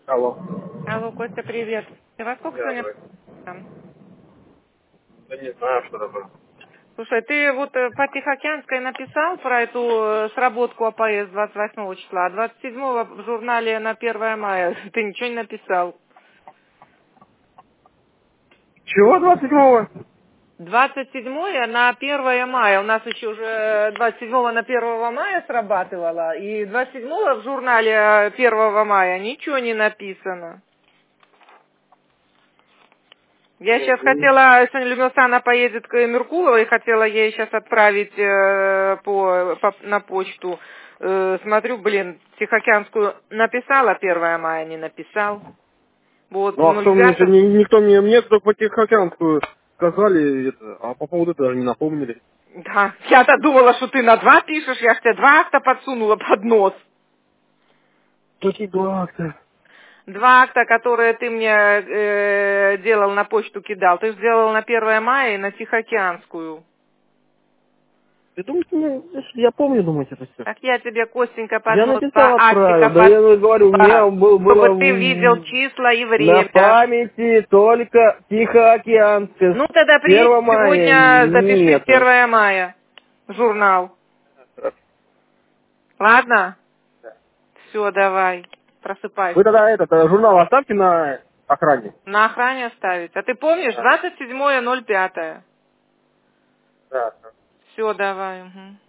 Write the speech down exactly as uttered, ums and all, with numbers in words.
Алло. Алло, Костя, привет. Ты во сколько Я сегодня говорю. там? Да не знаю, что такое. Слушай, ты вот э, по Тихоокеанской написал про эту э, сработку АПС двадцать восьмого числа, а двадцать седьмого в журнале на первое мая ты ничего не написал. Чего двадцать седьмого? двадцать седьмое на первое мая. У нас еще уже двадцать седьмого на первое мая срабатывало, и двадцать седьмого в журнале э, первого мая ничего не написано. Я сейчас Угу. хотела, сегодня Людмила Санна поедет к Меркуловой, хотела ей сейчас отправить э, по, по- на почту. Э, смотрю, блин, Тихоокеанскую написала, первое мая не написал. Вот, Ну а ноль кто мне еще, пятого. ни- никто мне, мне только по Тихоокеанскую сказали, это, а по поводу даже не напомнили. Да, я-то думала, что ты на два пишешь, я ж тебе два акта подсунула под нос. Какие два акта? Два акта, которые ты мне э, делал, на почту кидал. Ты сделал на первое мая и на Тихоокеанскую. Ты думаете, мне- я помню, думаете, это все? Так я тебе, Костенька, под Я нос два написал, актика отправил. Да я говорю, у меня подсунула, был- было чтобы ты видел м, числа и на время. памяти только Тихоокеанская. Ну, тогда приедь первого мая сегодня, запиши нету. первое мая журнал. Ладно? Все, давай, Вы просыпайся. тогда этот э, журнал оставьте на охране. На охране оставить. А ты помнишь, Да. двадцать седьмое ноль пятое. Да. Все, давай. Угу.